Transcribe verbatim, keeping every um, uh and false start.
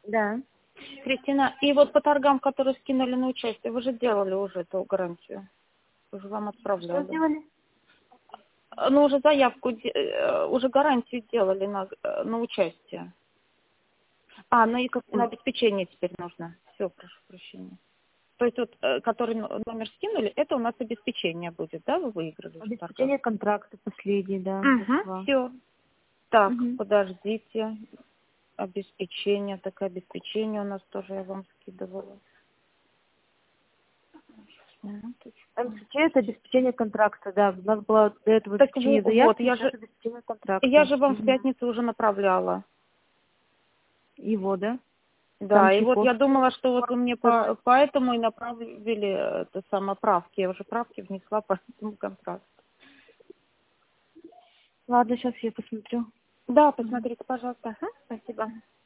Да. Кристина, и вот по торгам, которые скинули на участие, вы же делали уже эту гарантию? Уже вам Что отправляли. сделали? Ну, уже заявку, де- э, уже гарантию делали на, э, на участие. А, на, эко- на обеспечение теперь нужно. Все, прошу прощения. То есть вот, э, который но- номер скинули, это у нас обеспечение будет, да? Вы выиграли уже в торгах? Обеспечение контракта последний, да, Угу, Москва. все. Так, Угу. подождите. Обеспечение, такое обеспечение у нас тоже я вам скидывала. Минуточку. Обеспечение это обеспечение контракта, да. У нас было до этого Так обеспечение во- вот, заявки, я сейчас же, обеспечение я контракта. же вам в Угу. пятницу уже направляла. Его, да? Там Да, и вот я чайковский. думала, что вот вы мне по, поэтому и направили это самое правки. Я уже правки внесла по этому контракту. Ладно, сейчас я посмотрю. Да, Угу. посмотрите, пожалуйста. Ага, спасибо.